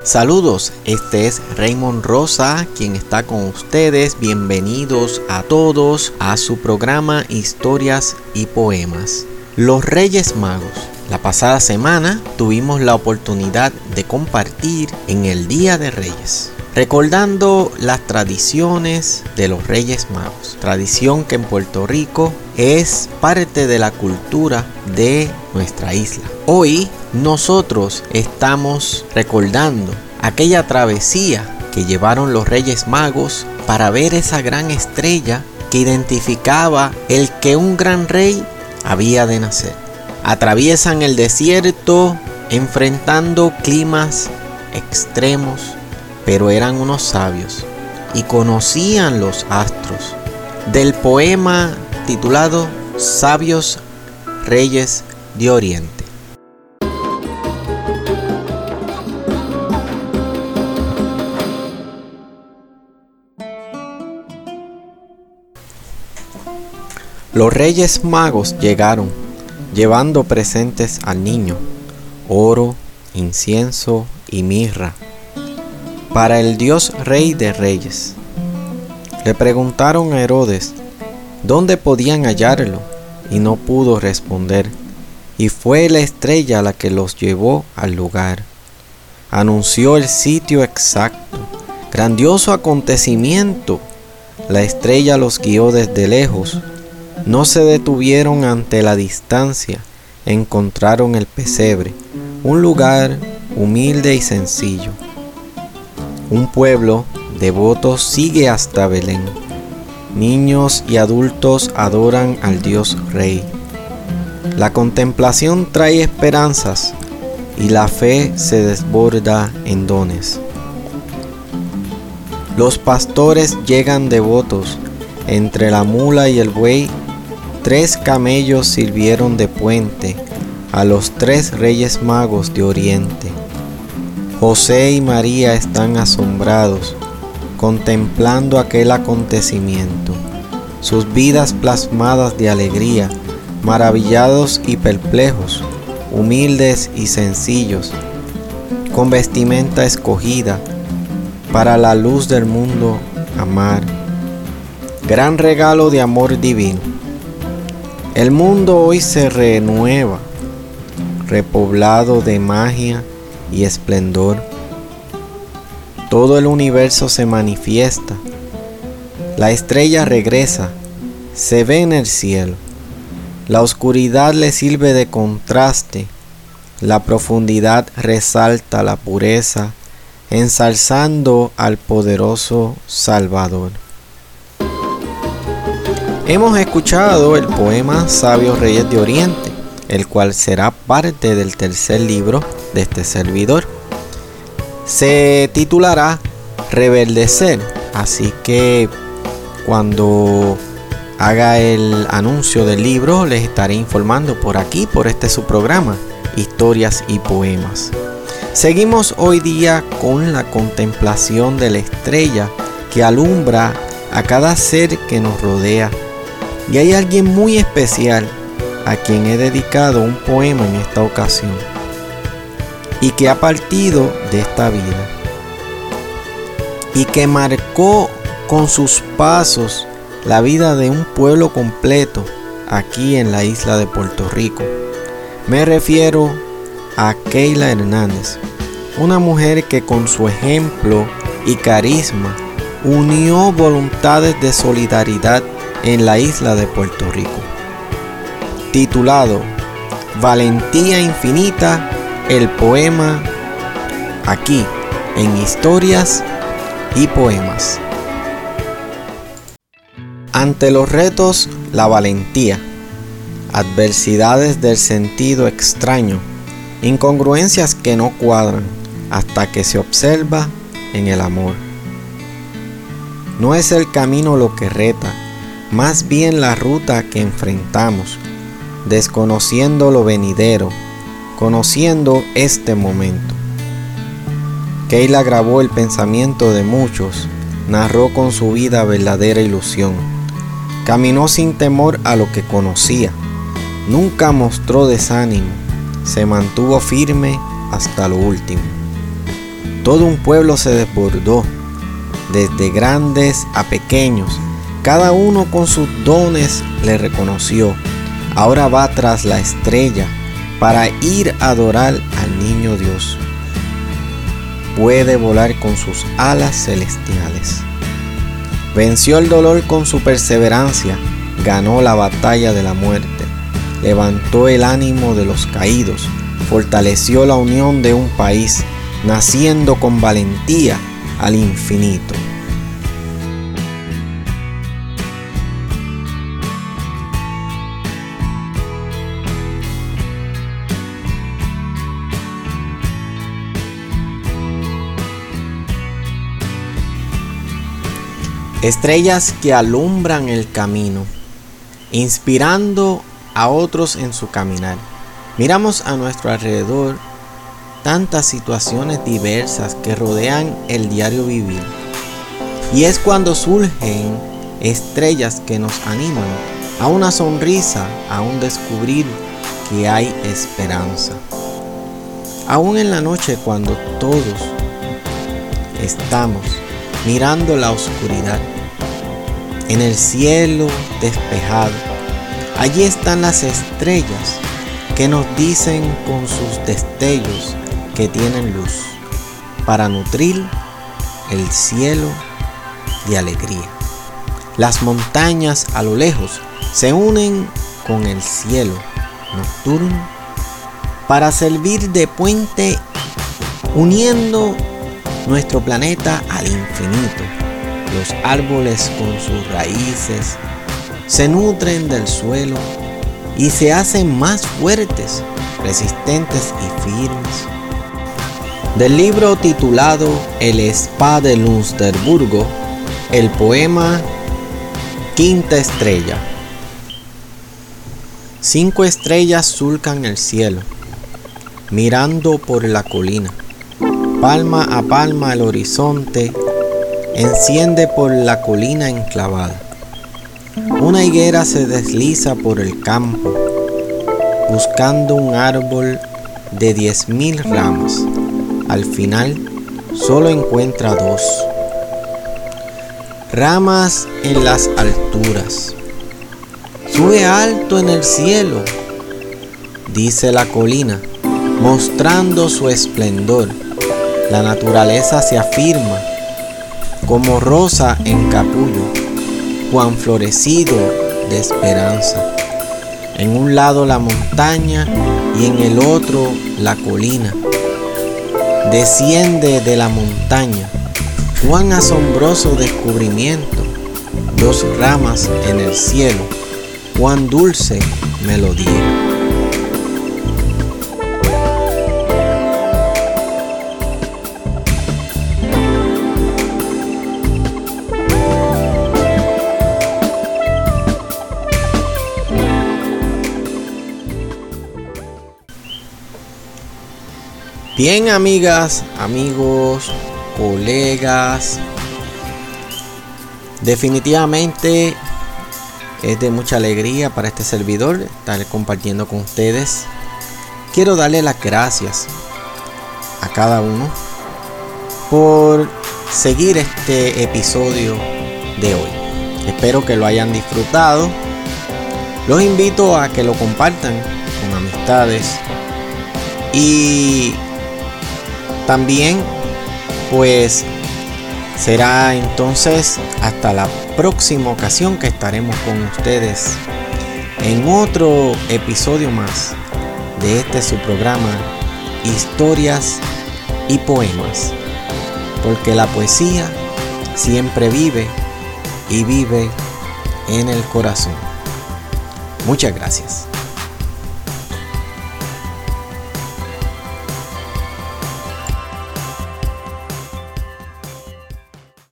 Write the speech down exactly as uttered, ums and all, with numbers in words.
Saludos, este es Raymond Rosa, quien está con ustedes. Bienvenidos a todos a su programa Historias y Poemas. Los Reyes Magos. La pasada semana tuvimos la oportunidad de compartir en el Día de Reyes, recordando las tradiciones de los Reyes Magos, tradición que en Puerto Rico es parte de la cultura de nuestra isla. Hoy nosotros estamos recordando aquella travesía que llevaron los Reyes Magos para ver esa gran estrella que identificaba el que un gran rey había de nacer. Atraviesan el desierto enfrentando climas extremos, pero eran unos sabios y conocían los astros. Del poema titulado Sabios Reyes de Oriente. Los Reyes Magos llegaron, llevando presentes al niño, oro, incienso y mirra, para el Dios Rey de Reyes. Le preguntaron a Herodes dónde podían hallarlo, y no pudo responder, y fue la estrella la que los llevó al lugar. Anunció el sitio exacto, grandioso acontecimiento. La estrella los guió desde lejos. No se detuvieron ante la distancia, encontraron el pesebre, un lugar humilde y sencillo. Un pueblo devoto sigue hasta Belén. Niños y adultos adoran al Dios Rey. La contemplación trae esperanzas y la fe se desborda en dones. Los pastores llegan devotos. Entre la mula y el buey, tres camellos sirvieron de puente a los tres Reyes Magos de Oriente. José y María están asombrados, contemplando aquel acontecimiento, sus vidas plasmadas de alegría, maravillados y perplejos, humildes y sencillos, con vestimenta escogida, para la luz del mundo amar. Gran regalo de amor divino. El mundo hoy se renueva, repoblado de magia y esplendor. Todo el universo se manifiesta. La estrella regresa, se ve en el cielo. La oscuridad le sirve de contraste. La profundidad resalta la pureza, ensalzando al poderoso Salvador. Hemos escuchado el poema Sabios Reyes de Oriente, el cual será parte del tercer libro de este servidor. Se titulará Rebeldecer, así que cuando haga el anuncio del libro les estaré informando por aquí, por este su programa, Historias y Poemas. Seguimos hoy día con la contemplación de la estrella que alumbra a cada ser que nos rodea. Y hay alguien muy especial a quien he dedicado un poema en esta ocasión y que ha partido de esta vida y que marcó con sus pasos la vida de un pueblo completo aquí en la isla de Puerto Rico. Me refiero a Keila Hernández, una mujer que con su ejemplo y carisma unió voluntades de solidaridad en la isla de Puerto Rico. Titulado Valentía Infinita, el poema aquí en Historias y Poemas. Ante los retos, la valentía, adversidades del sentido extraño, incongruencias que no cuadran hasta que se observa en el amor. No es el camino lo que reta, más bien la ruta que enfrentamos, desconociendo lo venidero, conociendo este momento. Keila grabó el pensamiento de muchos, narró con su vida verdadera ilusión, caminó sin temor a lo que conocía, nunca mostró desánimo, se mantuvo firme hasta lo último. Todo un pueblo se desbordó, desde grandes a pequeños. Cada uno con sus dones le reconoció. Ahora va tras la estrella para ir a adorar al niño Dios. Puede volar con sus alas celestiales. Venció el dolor con su perseverancia, ganó la batalla de la muerte, levantó el ánimo de los caídos, fortaleció la unión de un país, naciendo con valentía al infinito. Estrellas que alumbran el camino, inspirando a otros en su caminar. Miramos a nuestro alrededor tantas situaciones diversas que rodean el diario vivir. Y es cuando surgen estrellas que nos animan a una sonrisa, a un descubrir que hay esperanza. Aún en la noche, cuando todos estamos mirando la oscuridad, en el cielo despejado, allí están las estrellas que nos dicen con sus destellos que tienen luz para nutrir el cielo de alegría. Las montañas a lo lejos se unen con el cielo nocturno para servir de puente, uniendo nuestro planeta al infinito. Los árboles con sus raíces se nutren del suelo y se hacen más fuertes, resistentes y firmes. Del libro titulado El Spa de Luxemburgo, el poema Quinta Estrella. Cinco estrellas surcan el cielo, mirando por la colina. Palma a palma el horizonte enciende por la colina enclavada. Una higuera se desliza por el campo, buscando un árbol de diez mil ramas. Al final, solo encuentra dos. Ramas en las alturas. Sube alto en el cielo, dice la colina, mostrando su esplendor. La naturaleza se afirma como rosa en capullo, cuan florecido de esperanza. En un lado la montaña y en el otro la colina. Desciende de la montaña, cuán asombroso descubrimiento. Dos ramas en el cielo, cuán dulce melodía. Bien, amigas, amigos, colegas, definitivamente es de mucha alegría para este servidor estar compartiendo con ustedes. Quiero darle las gracias a cada uno por seguir este episodio de hoy. Espero que lo hayan disfrutado. Los invito a que lo compartan con amistades y también, pues, será entonces hasta la próxima ocasión que estaremos con ustedes en otro episodio más de este su programa Historias y Poemas, porque la poesía siempre vive y vive en el corazón. Muchas gracias.